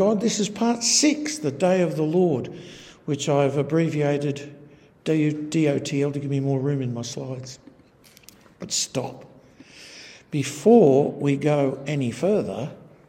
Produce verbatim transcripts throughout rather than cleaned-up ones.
God. This is part six, the Day of the Lord, which I've abbreviated D O T L to give me more room in my slides. But stop. Before we go any further,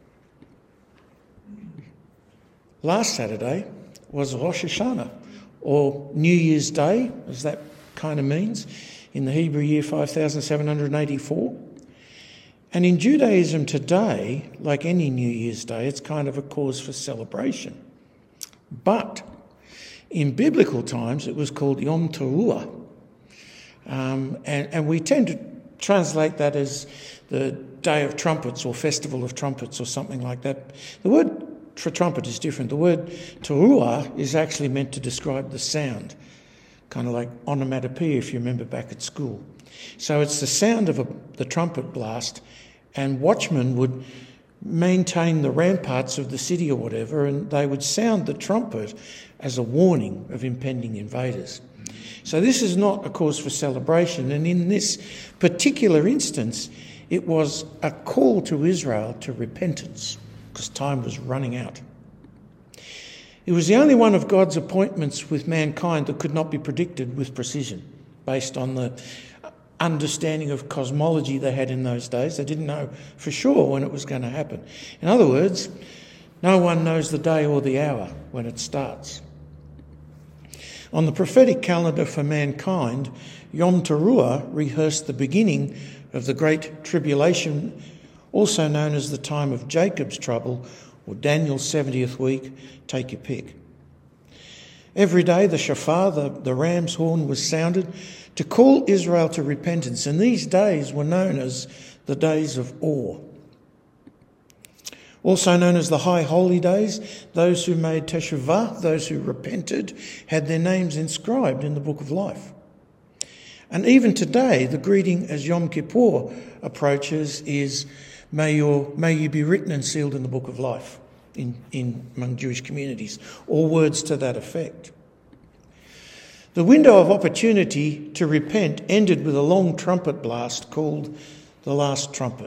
last Saturday was Rosh Hashanah, or New Year's Day, as that kind of means, in the Hebrew year five thousand seven hundred eighty-four. And in Judaism today, like any New Year's Day, it's kind of a cause for celebration. But in biblical times, it was called Yom Teruah. Um, and, and we tend to translate that as the Day of Trumpets or Festival of Trumpets or something like that. The word for trumpet is different. The word Teruah is actually meant to describe the sound, kind of like onomatopoeia if you remember back at school. So it's the sound of a, the trumpet blast, and watchmen would maintain the ramparts of the city or whatever, and they would sound the trumpet as a warning of impending invaders. So this is not a cause for celebration, and in this particular instance, it was a call to Israel to repentance, because time was running out. It was the only one of God's appointments with mankind that could not be predicted with precision, based on the understanding of cosmology they had in those days. They didn't know for sure when it was going to happen. In other words, no one knows the day or the hour when it starts. On the prophetic calendar for mankind, Yom Teruah rehearsed the beginning of the Great Tribulation, also known as the time of Jacob's trouble, or Daniel's seventieth week, take your pick. Every day the shofar, the, the ram's horn, was sounded to call Israel to repentance, and these days were known as the days of awe. Also known as the High Holy Days, those who made teshuvah, those who repented, had their names inscribed in the Book of Life. And even today, the greeting as Yom Kippur approaches is, may, your, may you be written and sealed in the Book of Life in, in among Jewish communities, or words to that effect. The window of opportunity to repent ended with a long trumpet blast called the Last Trumpet.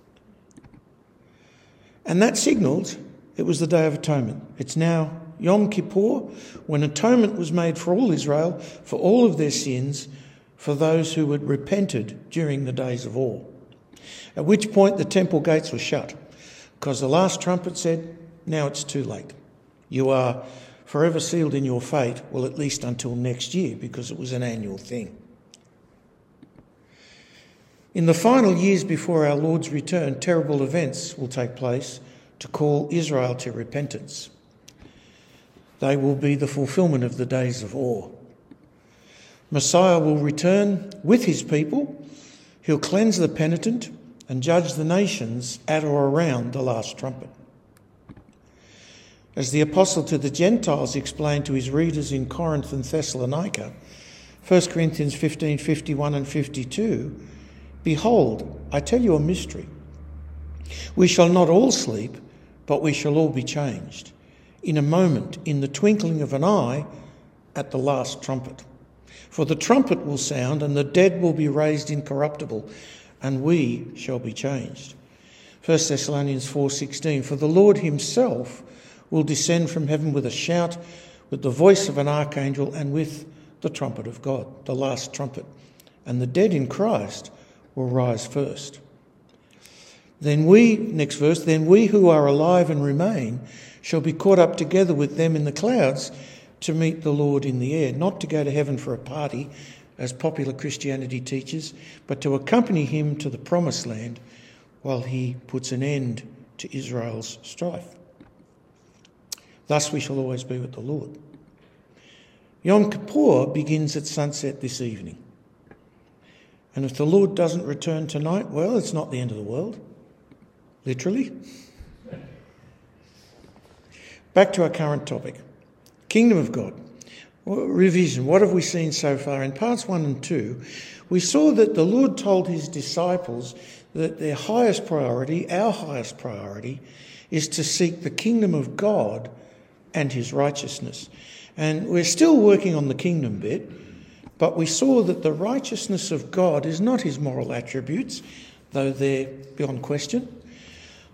And that signalled it was the Day of Atonement. It's now Yom Kippur, when atonement was made for all Israel, for all of their sins, for those who had repented during the days of awe. At which point the temple gates were shut, because the last trumpet said, now it's too late. You are forever sealed in your fate, well, at least until next year, because it was an annual thing. In the final years before our Lord's return, terrible events will take place to call Israel to repentance. They will be the fulfilment of the days of awe. Messiah will return with his people. He'll cleanse the penitent and judge the nations at or around the last trumpet. As the apostle to the Gentiles explained to his readers in Corinth and Thessalonica, First Corinthians fifteen, fifty-one and fifty-two, behold, I tell you a mystery. We shall not all sleep, but we shall all be changed. In a moment, in the twinkling of an eye, at the last trumpet. For the trumpet will sound, and the dead will be raised incorruptible, and we shall be changed. First Thessalonians four sixteen, for the Lord himself will descend from heaven with a shout, with the voice of an archangel, and with the trumpet of God, the last trumpet. And the dead in Christ will rise first. Then we, next verse, then we who are alive and remain shall be caught up together with them in the clouds to meet the Lord in the air, not to go to heaven for a party, as popular Christianity teaches, but to accompany him to the promised land while he puts an end to Israel's strife. Thus we shall always be with the Lord. Yom Kippur begins at sunset this evening. And if the Lord doesn't return tonight, well, it's not the end of the world. Literally. Back to our current topic. Kingdom of God. Well, revision. What have we seen so far? In parts one and two, we saw that the Lord told his disciples that their highest priority, our highest priority, is to seek the kingdom of God and his righteousness. And we're still working on the kingdom bit, but we saw that the righteousness of God is not his moral attributes, though they're beyond question.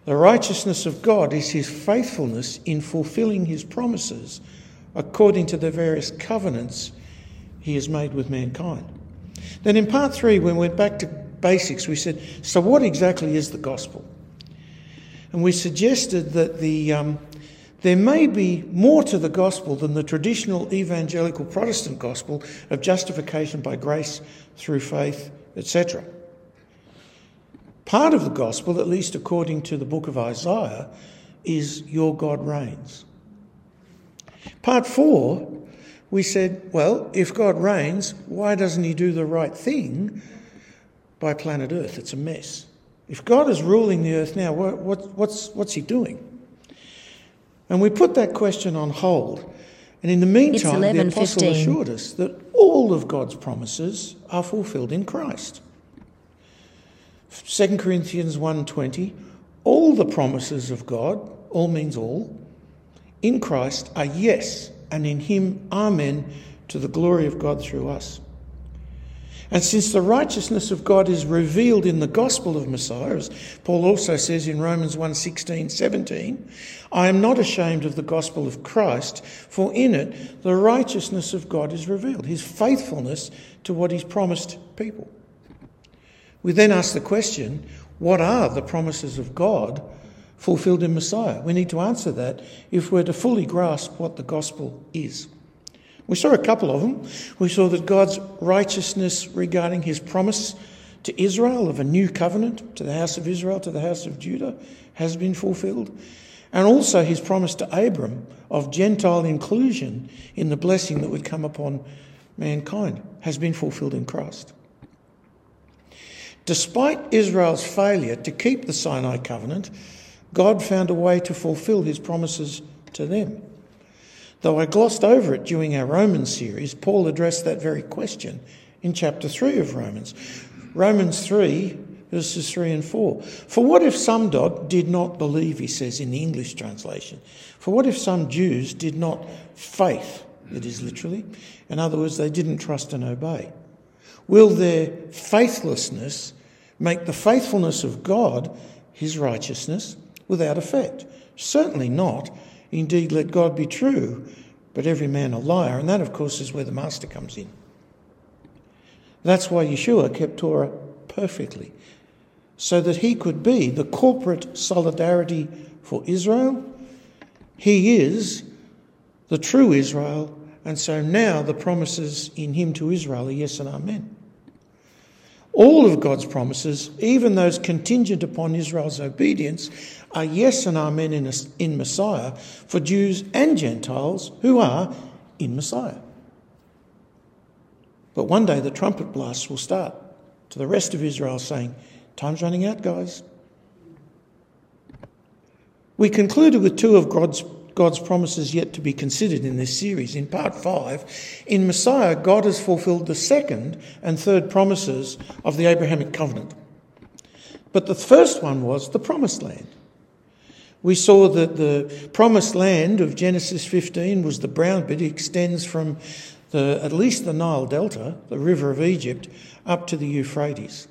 The righteousness of God is his faithfulness in fulfilling his promises according to the various covenants he has made with mankind. Then in part three, when we went back to basics, we said, so what exactly is the gospel? And we suggested that the um, there may be more to the gospel than the traditional evangelical Protestant gospel of justification by grace through faith, et cetera. Part of the gospel, at least according to the book of Isaiah, is your God reigns. Part four, we said, well, if God reigns, why doesn't he do the right thing by planet Earth? It's a mess. If God is ruling the earth now, what, what, what's, what's he doing? And we put that question on hold. And in the meantime, the apostle assured us that all of God's promises are fulfilled in Christ. Second Corinthians one twenty, all the promises of God, all means all, in Christ are yes, and in him amen, to the glory of God through us. And since the righteousness of God is revealed in the gospel of Messiah, as Paul also says in Romans one sixteen, seventeen, I am not ashamed of the gospel of Christ, for in it the righteousness of God is revealed, his faithfulness to what he's promised people. We then ask the question, what are the promises of God fulfilled in Messiah? We need to answer that if we're to fully grasp what the gospel is. We saw a couple of them. We saw that God's righteousness regarding his promise to Israel of a new covenant to the house of Israel, to the house of Judah, has been fulfilled. And also his promise to Abram of Gentile inclusion in the blessing that would come upon mankind has been fulfilled in Christ. Despite Israel's failure to keep the Sinai covenant, God found a way to fulfill his promises to them. Though I glossed over it during our Romans series, Paul addressed that very question in chapter three of Romans. Romans three, verses three and four. For what if some dog did not believe, he says in the English translation. For what if some Jews did not faith, it is literally. In other words, they didn't trust and obey. Will their faithlessness make the faithfulness of God, his righteousness, without effect? Certainly not. Indeed, let God be true, but every man a liar. And that, of course, is where the master comes in. That's why Yeshua kept Torah perfectly, so that he could be the corporate solidarity for Israel. He is the true Israel, and so now the promises in him to Israel are yes and amen. All of God's promises, even those contingent upon Israel's obedience, are yes and amen in, in Messiah for Jews and Gentiles who are in Messiah. But one day the trumpet blasts will start to the rest of Israel saying, time's running out, guys. We concluded with two of God's, God's promises yet to be considered in this series. In part five, in Messiah, God has fulfilled the second and third promises of the Abrahamic covenant. But the first one was the promised land. We saw that the promised land of Genesis fifteen was the brown bit. It extends from the, at least the Nile Delta, the river of Egypt, up to the Euphrates.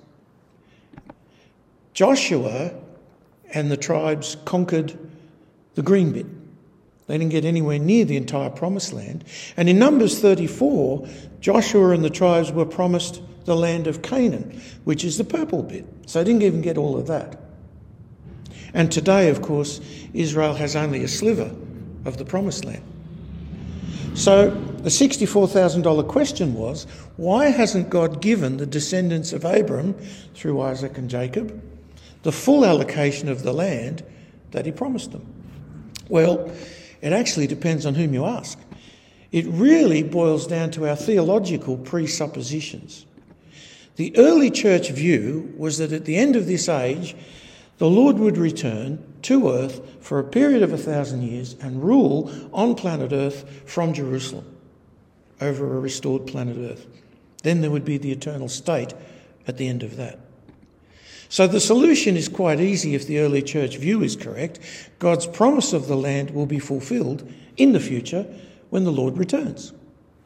Joshua and the tribes conquered the green bit. They didn't get anywhere near the entire promised land. And in Numbers thirty-four, Joshua and the tribes were promised the land of Canaan, which is the purple bit. So they didn't even get all of that. And today, of course, Israel has only a sliver of the promised land. So the sixty-four thousand dollars question was, why hasn't God given the descendants of Abram, through Isaac and Jacob, the full allocation of the land that he promised them? Well, it actually depends on whom you ask. It really boils down to our theological presuppositions. The early church view was that at the end of this age, the Lord would return to earth for a period of a thousand years and rule on planet Earth from Jerusalem over a restored planet Earth. Then there would be the eternal state at the end of that. So the solution is quite easy if the early church view is correct. God's promise of the land will be fulfilled in the future when the Lord returns.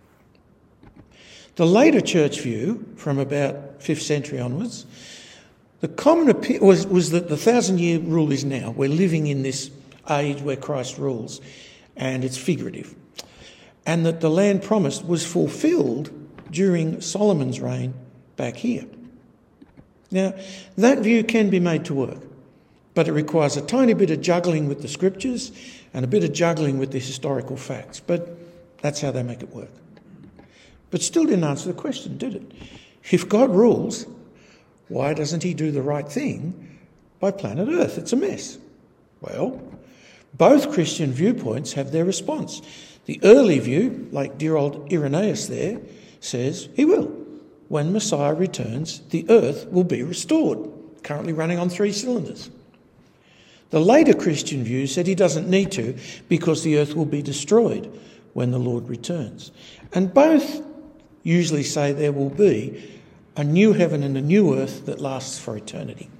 The later church view, from about fifth century onwards, The common opinion was, was that the thousand-year rule is now. We're living in this age where Christ rules, and it's figurative. And that the land promised was fulfilled during Solomon's reign back here. Now, that view can be made to work, but it requires a tiny bit of juggling with the scriptures and a bit of juggling with the historical facts. But that's how they make it work. But still didn't answer the question, did it? If God rules, why doesn't he do the right thing by planet Earth? It's a mess. Well, both Christian viewpoints have their response. The early view, like dear old Irenaeus there, says he will. When Messiah returns, the earth will be restored, currently running on three cylinders. The later Christian view said he doesn't need to because the earth will be destroyed when the Lord returns. And both usually say there will be a new heaven and a new earth that lasts for eternity.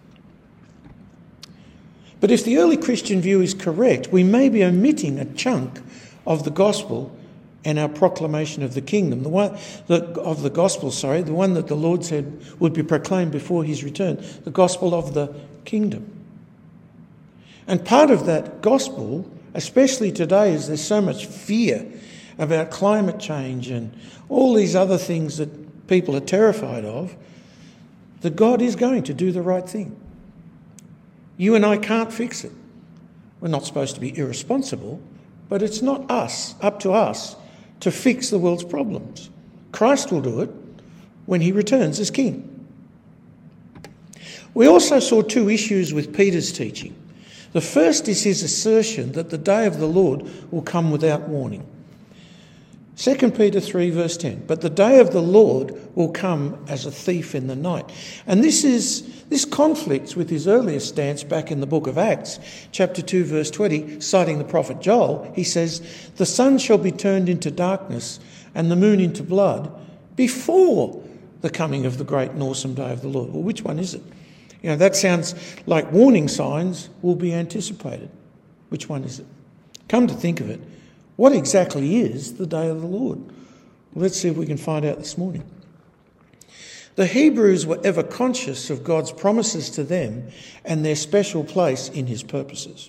But if the early Christian view is correct, we may be omitting a chunk of the gospel and our proclamation of the kingdom, the one the, of the gospel, sorry, the one that the Lord said would be proclaimed before his return, the gospel of the kingdom. And part of that gospel, especially today, is there's so much fear about climate change and all these other things that people are terrified of, that God is going to do the right thing. You and I can't fix it. We're not supposed to be irresponsible, but it's not us, up to us, to fix the world's problems. Christ will do it when he returns as king. We also saw two issues with Peter's teaching. The first is his assertion that the day of the Lord will come without warning. Second Peter three verse ten, but the day of the Lord will come as a thief in the night. And this is this conflicts with his earlier stance back in the book of Acts, chapter two verse twenty, citing the prophet Joel. He says, the sun shall be turned into darkness and the moon into blood before the coming of the great and awesome day of the Lord. Well, which one is it? You know, that sounds like warning signs will be anticipated. Which one is it? Come to think of it, what exactly is the day of the Lord? Well, let's see if we can find out this morning. The Hebrews were ever conscious of God's promises to them and their special place in his purposes.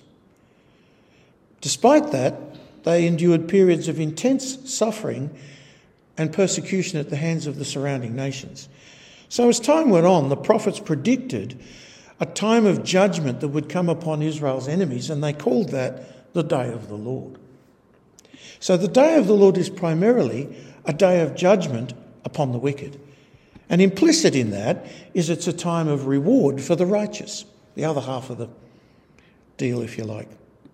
Despite that, they endured periods of intense suffering and persecution at the hands of the surrounding nations. So as time went on, the prophets predicted a time of judgment that would come upon Israel's enemies, and they called that the day of the Lord. So the day of the Lord is primarily a day of judgment upon the wicked. And implicit in that is it's a time of reward for the righteous, the other half of the deal, if you like.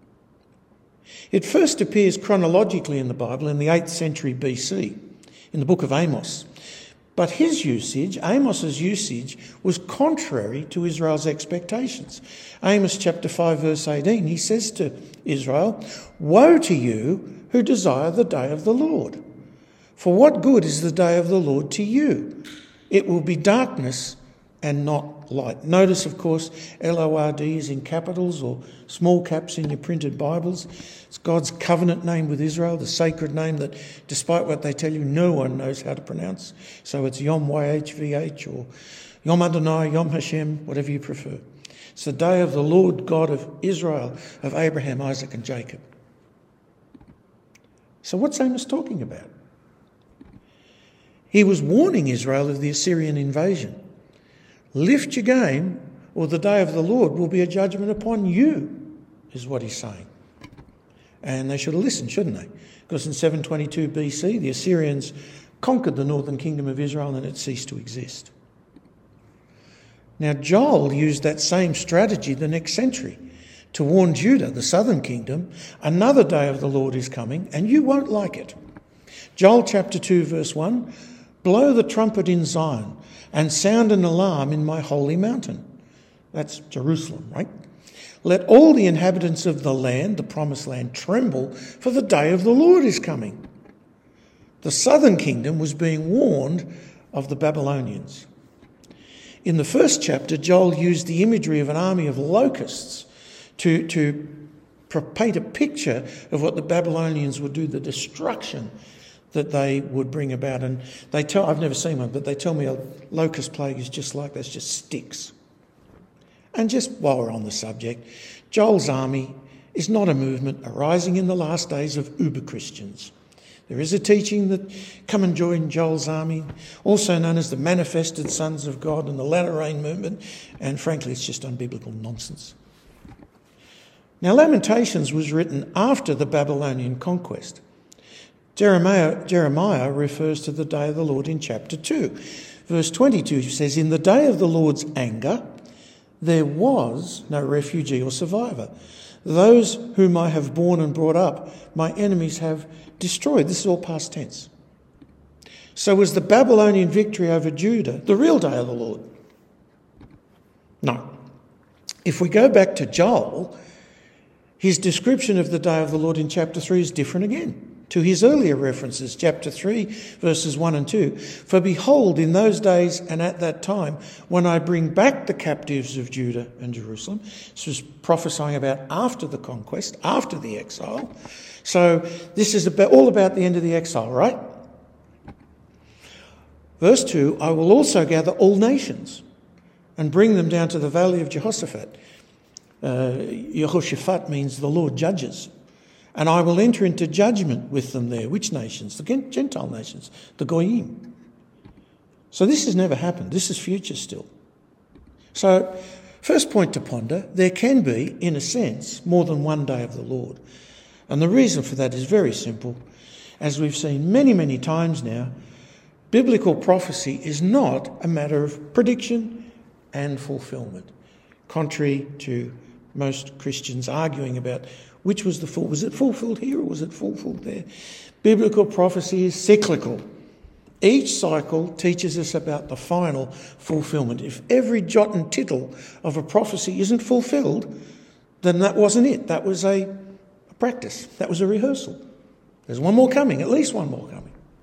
It first appears chronologically in the Bible in the eighth century B C, in the book of Amos. But his usage, Amos's usage, was contrary to Israel's expectations. Amos chapter five verse eighteen, he says to Israel, woe to you who desire the day of the Lord. For what good is the day of the Lord to you? It will be darkness and not light. Notice, of course, L O R D is in capitals or small caps in your printed Bibles. It's God's covenant name with Israel, the sacred name that, despite what they tell you, no one knows how to pronounce. So it's Yom Y H V H or Yom Adonai, Yom Hashem, whatever you prefer. It's the day of the Lord God of Israel, of Abraham, Isaac and Jacob. So what's Amos talking about? He was warning Israel of the Assyrian invasion. Lift your game, or the day of the Lord will be a judgment upon you, is what he's saying. And they should have listened, shouldn't they? Because in seven twenty-two B C, the Assyrians conquered the northern kingdom of Israel and it ceased to exist. Now, Joel used that same strategy the next century to warn Judah, the southern kingdom, another day of the Lord is coming and you won't like it. Joel chapter two verse one, blow the trumpet in Zion and sound an alarm in my holy mountain. That's Jerusalem, right? Let all the inhabitants of the land, the promised land, tremble, for the day of the Lord is coming. The southern kingdom was being warned of the Babylonians. In the first chapter, Joel used the imagery of an army of locusts to, to paint a picture of what the Babylonians would do, the destruction that they would bring about. And they tell, I've never seen one, but they tell me a locust plague is just like that, it's just sticks. And just while we're on the subject, Joel's army is not a movement arising in the last days of uber-Christians. There is a teaching that come and join Joel's army, also known as the Manifested Sons of God and the Latter Rain movement, and frankly it's just unbiblical nonsense. Now Lamentations was written after the Babylonian conquest. Jeremiah, Jeremiah refers to the day of the Lord in chapter two. Verse twenty-two says, "In the day of the Lord's anger there was no refugee or survivor. Those whom I have borne and brought up, my enemies have destroyed." This is all past tense. So was the Babylonian victory over Judah the real day of the Lord? No. If we go back to Joel, his description of the day of the Lord in chapter three is different again to his earlier references, chapter three, verses one and two. "For behold, in those days and at that time, when I bring back the captives of Judah and Jerusalem," this was prophesying about after the conquest, after the exile. So this is about, all about the end of the exile, right? Verse two, "I will also gather all nations and bring them down to the valley of Jehoshaphat." Uh, Jehoshaphat means the Lord judges. "And I will enter into judgment with them there." Which nations? The Gentile nations, the Goyim. So this has never happened. This is future still. So first point to ponder, there can be, in a sense, more than one day of the Lord. And the reason for that is very simple. As we've seen many, many times now, biblical prophecy is not a matter of prediction and fulfilment, contrary to most Christians arguing about which was the full, was it fulfilled here or was it fulfilled there? Biblical prophecy is cyclical. Each cycle teaches us about the final fulfilment. If every jot and tittle of a prophecy isn't fulfilled, then that wasn't it. That was a, a practice. That was a rehearsal. There's one more coming, at least one more coming.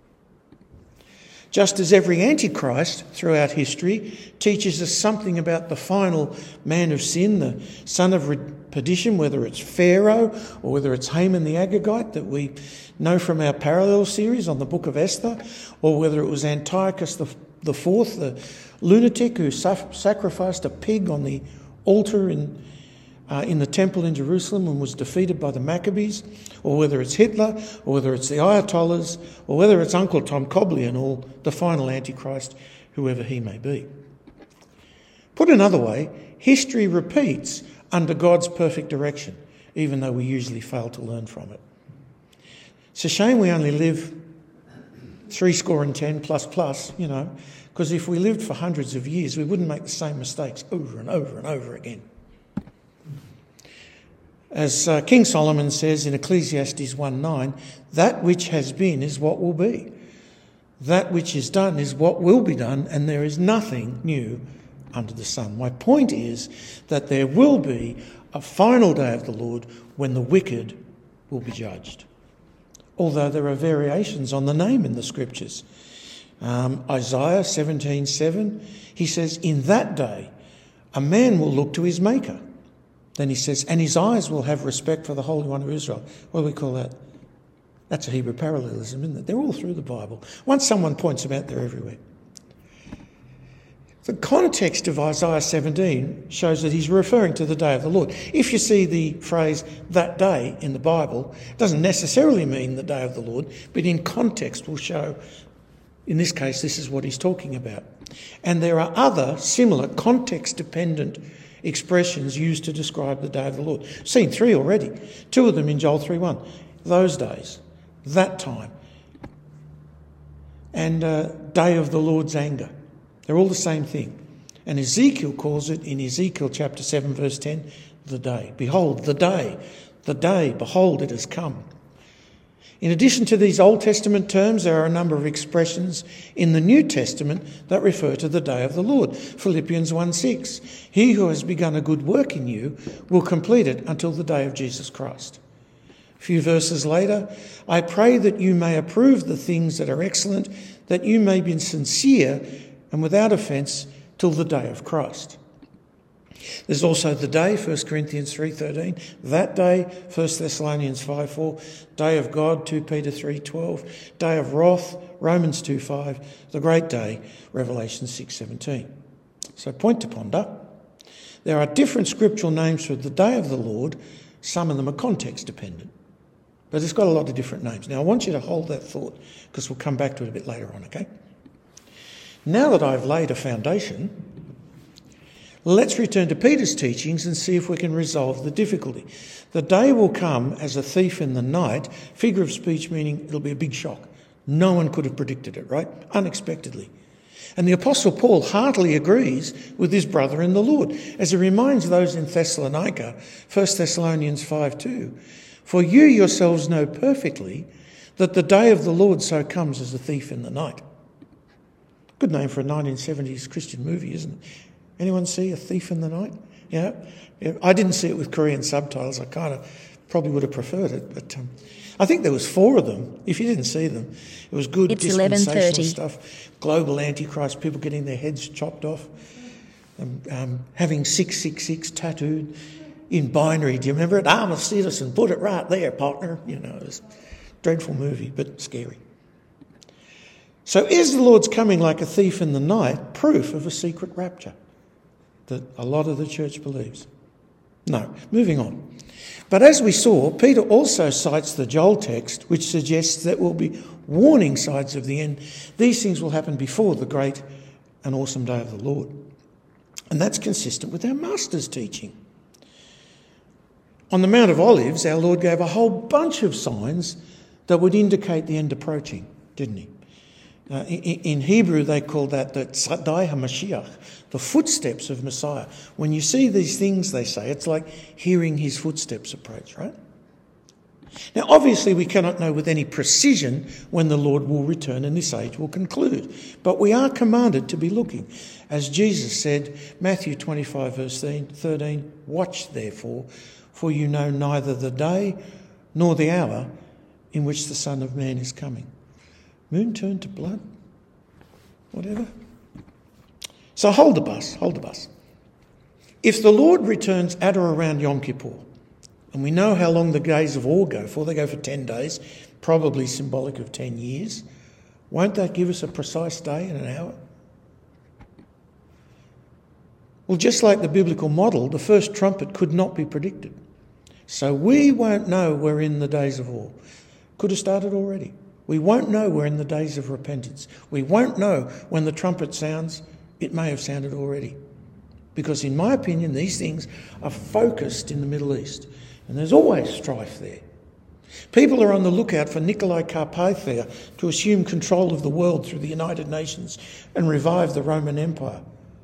Just as every antichrist throughout history teaches us something about the final man of sin, the son of perdition, whether it's Pharaoh or whether it's Haman the Agagite that we know from our parallel series on the book of Esther, or whether it was Antiochus the, the fourth, the lunatic who sacrificed a pig on the altar in Uh, in the temple in Jerusalem and was defeated by the Maccabees, or whether it's Hitler, or whether it's the Ayatollahs, or whether it's Uncle Tom Cobley and all, the final Antichrist, whoever he may be. Put another way, history repeats under God's perfect direction, even though we usually fail to learn from it. It's a shame we only live three score and ten plus plus, you know, because if we lived for hundreds of years, we wouldn't make the same mistakes over and over and over again. As uh, King Solomon says in Ecclesiastes one nine, that which has been is what will be. That which is done is what will be done, and there is nothing new under the sun. My point is that there will be a final day of the Lord when the wicked will be judged. Although there are variations on the name in the scriptures. Um, Isaiah seventeen seven, he says, "In that day a man will look to his maker." Then he says, "and his eyes will have respect for the Holy One of Israel." What do we call that? That's a Hebrew parallelism, isn't it? They're all through the Bible. Once someone points them out, they're everywhere. The context of Isaiah seventeen shows that he's referring to the day of the Lord. If you see the phrase "that day" in the Bible, it doesn't necessarily mean the day of the Lord, but in context will show, in this case, this is what he's talking about. And there are other similar context-dependent expressions used to describe the day of the Lord. Seen three already. Two of them in Joel three one. Those days, that time, and uh, day of the Lord's anger. They're all the same thing. And Ezekiel calls it in Ezekiel chapter seven verse ten, the day. Behold, the day, the day, behold, it has come. In addition to these Old Testament terms, there are a number of expressions in the New Testament that refer to the day of the Lord. Philippians one six, "He who has begun a good work in you will complete it until the day of Jesus Christ." A few verses later, "I pray that you may approve the things that are excellent, that you may be sincere and without offence till the day of Christ." There's also the day, First Corinthians three thirteen, that day, First Thessalonians five four, day of God, Second Peter three twelve, day of wrath, Romans two five, the great day, Revelation six seventeen. So point to ponder, There are different scriptural names for the day of the Lord. Some of them are context dependent. But it's got a lot of different names. Now, I want you to hold that thought because we'll come back to it a bit later on, okay? Now that I've laid a foundation, let's return to Peter's teachings and see if we can resolve the difficulty. The day will come as a thief in the night, figure of speech meaning it'll be a big shock. No one could have predicted it, right? Unexpectedly. And the Apostle Paul heartily agrees with his brother in the Lord, as he reminds those in Thessalonica, First Thessalonians five two, for you yourselves know perfectly that the day of the Lord so comes as a thief in the night. Good name for a nineteen seventies Christian movie, isn't it? Anyone see A Thief in the Night? Yeah, yeah. I didn't see it with Korean subtitles. I kind of probably would have preferred it, but um, I think there was four of them. If you didn't see them, it was good it's dispensational stuff. Global Antichrist, people getting their heads chopped off, um, um, having six six six tattooed in binary. Do you remember it? I'm a citizen. Put it right there, partner. You know, it was a dreadful movie, but scary. So is the Lord's coming like a thief in the night proof of a secret rapture that a lot of the church believes? No. Moving on. But as we saw, Peter also cites the Joel text, which suggests that will be warning signs of the end. These things will happen before the great and awesome day of the Lord. And that's consistent with our Master's teaching. On the Mount of Olives, our Lord gave a whole bunch of signs that would indicate the end approaching, didn't he? Uh, in, in Hebrew, they call that the Tzadai HaMashiach, the footsteps of Messiah. When you see these things, they say, it's like hearing his footsteps approach, right? Now, obviously, we cannot know with any precision when the Lord will return and this age will conclude. But we are commanded to be looking. As Jesus said, Matthew twenty-five, verse thirteen, watch therefore, for you know neither the day nor the hour in which the Son of Man is coming. Moon turned to blood? Whatever. So hold the bus, hold the bus. If the Lord returns at or around Yom Kippur, and we know how long the days of awe go for, they go for ten days, probably symbolic of ten years, won't that give us a precise day and an hour? Well, just like the biblical model, the first trumpet could not be predicted. So we won't know we're in the days of awe. Could have started already. We won't know we're in the days of repentance. We won't know when the trumpet sounds. It may have sounded already. Because in my opinion, these things are focused in the Middle East. And there's always strife there. People are on the lookout for Nikolai Carpathia to assume control of the world through the United Nations and revive the Roman Empire.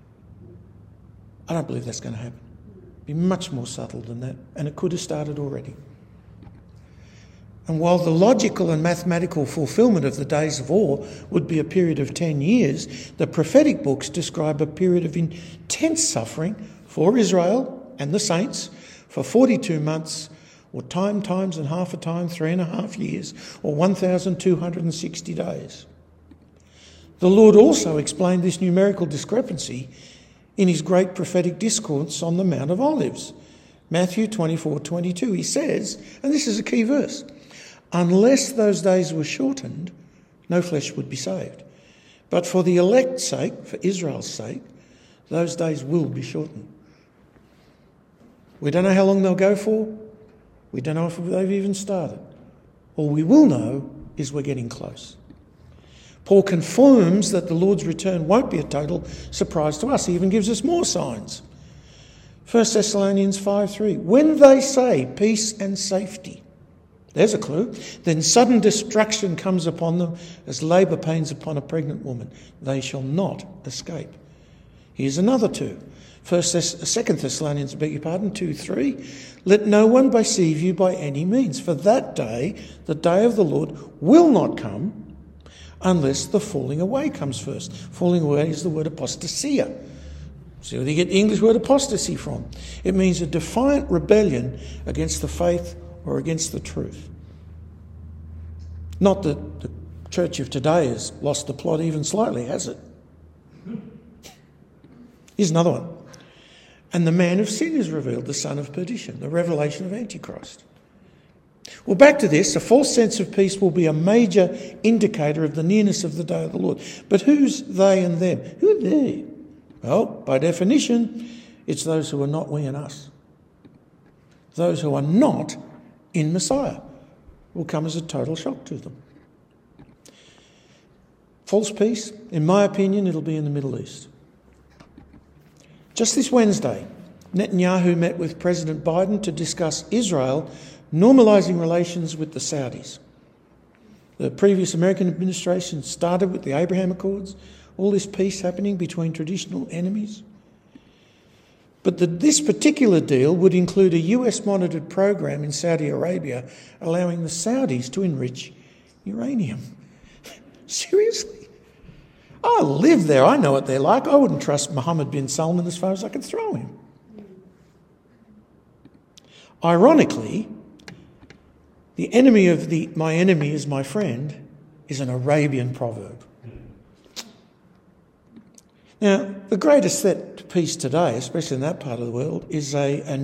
I don't believe that's going to happen. It'll be much more subtle than that. And it could have started already. And while the logical and mathematical fulfilment of the days of awe would be a period of ten years, the prophetic books describe a period of intense suffering for Israel and the saints for forty-two months, or time times and half a time, three and a half years, or one thousand two hundred sixty days. The Lord also explained this numerical discrepancy in his great prophetic discourse on the Mount of Olives. Matthew twenty-four twenty-two, he says, and this is a key verse, unless those days were shortened, no flesh would be saved. But for the elect's sake, for Israel's sake, those days will be shortened. We don't know how long they'll go for. We don't know if they've even started. All we will know is we're getting close. Paul confirms that the Lord's return won't be a total surprise to us. He even gives us more signs. First Thessalonians five three, when they say peace and safety, there's a clue, then sudden destruction comes upon them as labour pains upon a pregnant woman. They shall not escape. Here's another two. First, Second Thessalonians, beg your pardon, two three. Let no one deceive you by any means, for that day, the day of the Lord, will not come unless the falling away comes first. Falling away is the word apostasia. See where you get the English word apostasy from. It means a defiant rebellion against the faith or against the truth. Not that the church of today has lost the plot even slightly, has it? Here's another one. And the man of sin is revealed, the son of perdition, the revelation of Antichrist. Well, back to this, a false sense of peace will be a major indicator of the nearness of the day of the Lord. But who's they and them? Who are they? Well, by definition, It's those who are not we and us. Those who are not in Messiah will come as a total shock to them. False peace, in my opinion, it'll be in the Middle East. Just this Wednesday, Netanyahu met with President Biden to discuss Israel normalising relations with the Saudis. The previous American administration started with the Abraham Accords, all this peace happening between traditional enemies. But the, this particular deal would include a U S-monitored program in Saudi Arabia allowing the Saudis to enrich uranium. Seriously? I live there. I know what they're like. I wouldn't trust Mohammed bin Salman as far as I could throw him. Ironically, the enemy of the my enemy is my friend is an Arabian proverb. Now, the greatest threat to peace today, especially in that part of the world, is a, a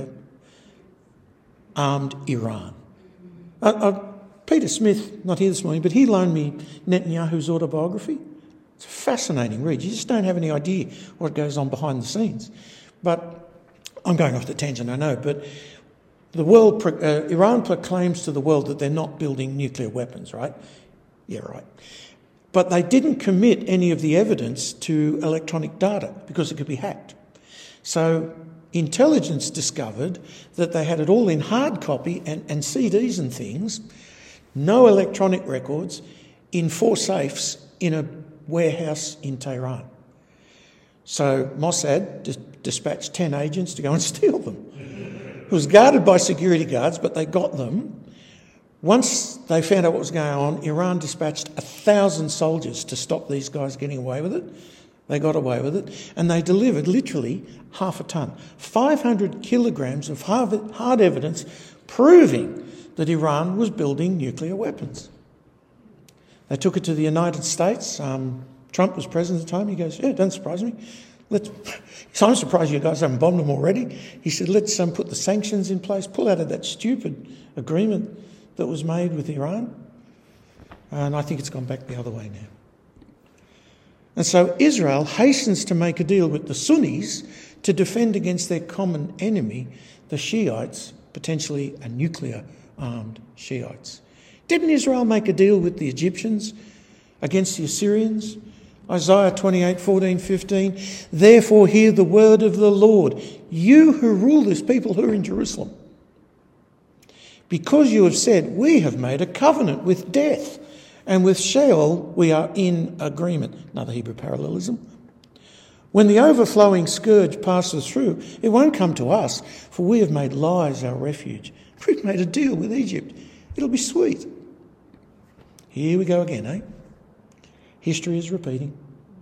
nuclear-armed Iran. Uh, uh, Peter Smith, not here this morning, but he loaned me Netanyahu's autobiography. It's a fascinating read. You just don't have any idea what goes on behind the scenes. But I'm going off the tangent, I know, but the world, uh, Iran proclaims to the world that they're not building nuclear weapons, right? Yeah, right. But they didn't commit any of the evidence to electronic data because it could be hacked. So intelligence discovered that they had it all in hard copy and, and C Ds and things, no electronic records, in four safes in a warehouse in Tehran. So Mossad dis- dispatched ten agents to go and steal them. It was guarded by security guards, but they got them. Once they found out what was going on, Iran dispatched a thousand soldiers to stop these guys getting away with it. They got away with it, and they delivered literally half a tonne, five hundred kilograms of hard, hard evidence proving that Iran was building nuclear weapons. They took it to the United States. Um, Trump was president at the time. He goes, yeah, it doesn't surprise me. Let's, so I'm surprised you guys haven't bombed them already. He said, let's um, put the sanctions in place, pull out of that stupid agreement that was made with Iran. And I think it's gone back the other way now. And so Israel hastens to make a deal with the Sunnis to defend against their common enemy, the Shiites, potentially a nuclear-armed Shiites. Didn't Israel make a deal with the Egyptians against the Assyrians? Isaiah twenty-eight, fourteen, fifteen. Therefore hear the word of the Lord, you who rule this people who are in Jerusalem. Because you have said, we have made a covenant with death, and with Sheol we are in agreement. Another Hebrew parallelism. When the overflowing scourge passes through, it won't come to us, for we have made lies our refuge. We've made a deal with Egypt. It'll be sweet. Here we go again, eh? History is repeating.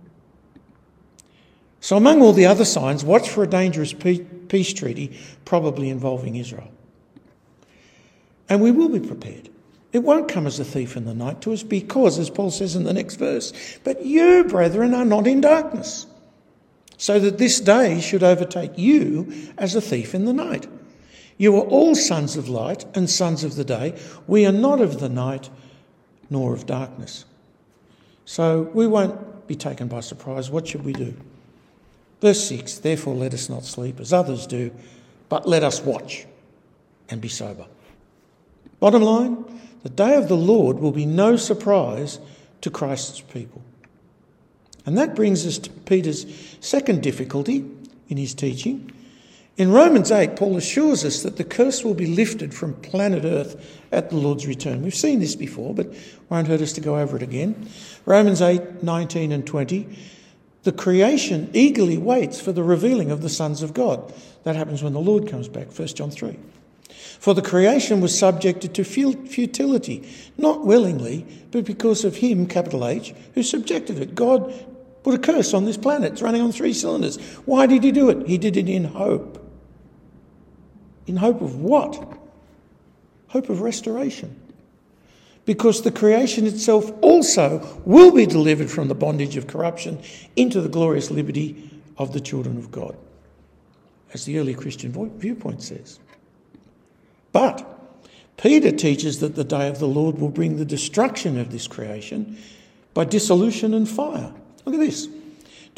So among all the other signs, watch for a dangerous peace treaty, probably involving Israel. And we will be prepared. It won't come as a thief in the night to us because, as Paul says in the next verse, but you, brethren, are not in darkness, so that this day should overtake you as a thief in the night. You are all sons of light and sons of the day. We are not of the night nor of darkness. So we won't be taken by surprise. What should we do? Verse six, therefore let us not sleep as others do, but let us watch and be sober. Bottom line, the day of the Lord will be no surprise to Christ's people. And that brings us to Peter's second difficulty in his teaching. In Romans eight, Paul assures us that the curse will be lifted from planet Earth at the Lord's return. We've seen this before, but won't hurt us to go over it again. Romans eight, nineteen and twenty. The creation eagerly waits for the revealing of the sons of God. That happens when the Lord comes back, First John three. For the creation was subjected to futility, not willingly, but because of him, capital H, who subjected it. God put a curse on this planet. It's running on three cylinders. Why did he do it? He did it in hope. In hope of what? Hope of restoration. Because the creation itself also will be delivered from the bondage of corruption into the glorious liberty of the children of God, as the early Christian viewpoint says. But Peter teaches that the day of the Lord will bring the destruction of this creation by dissolution and fire. Look at this.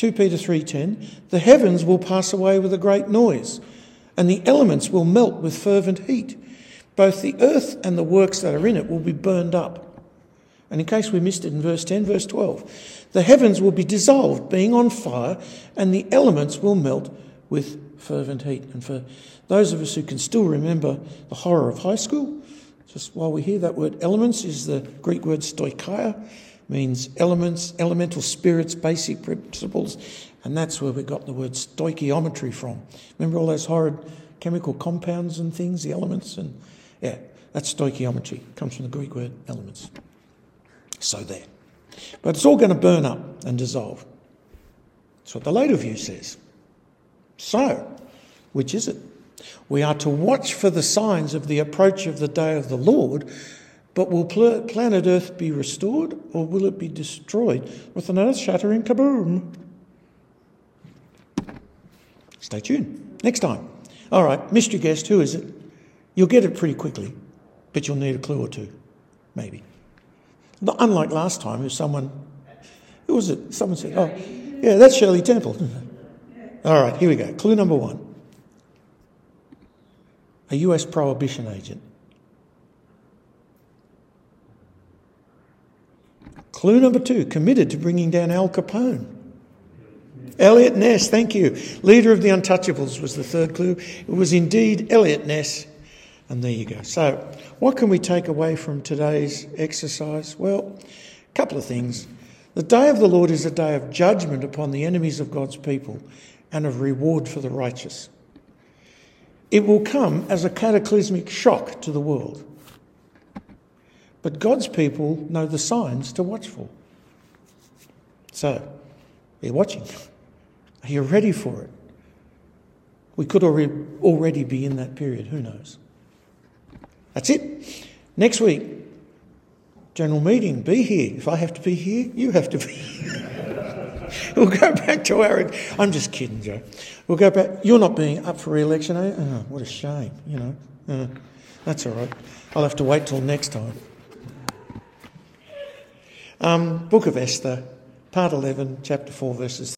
Second Peter three ten, the heavens will pass away with a great noise, and the elements will melt with fervent heat. Both the earth and the works that are in it will be burned up. And in case we missed it in verse ten, verse twelve, the heavens will be dissolved, being on fire, and the elements will melt with fervent heat. And for those of us who can still remember the horror of high school, just while we hear that word elements, is the Greek word stoicheia, means elements, elemental spirits, basic principles, and that's where we got the word stoichiometry from. Remember all those horrid chemical compounds and things, the elements? And yeah, that's stoichiometry. It comes from the Greek word elements. So there. But it's all going to burn up and dissolve. That's what the later view says. So, which is it? We are to watch for the signs of the approach of the day of the Lord, but will pl- planet Earth be restored, or will it be destroyed with an earth-shattering kaboom? Stay tuned. Next time. All right, mystery guest, who is it? You'll get it pretty quickly, but you'll need a clue or two, maybe. Not unlike last time, if someone... Who was it? Someone said, oh, yeah, that's Shirley Temple. All right, here we go. Clue number one. A U S prohibition agent. Clue number two, committed to bringing down Al Capone. Eliot Ness, thank you. Leader of the Untouchables was the third clue. It was indeed Eliot Ness. And there you go. So what can we take away from today's exercise? Well, a couple of things. The day of the Lord is a day of judgment upon the enemies of God's people and of reward for the righteous. It will come as a cataclysmic shock to the world. But God's people know the signs to watch for. So, are you watching? Are you ready for it? We could already, already be in that period. Who knows? That's it. Next week, general meeting. Be here. If I have to be here, you have to be here. We'll go back to our... I'm just kidding, Joe. We'll go back... You're not being up for re-election, are you? Oh, what a shame, you know. Uh, that's all right. I'll have to wait till next time. Um, Book of Esther, part eleven, chapter four, verses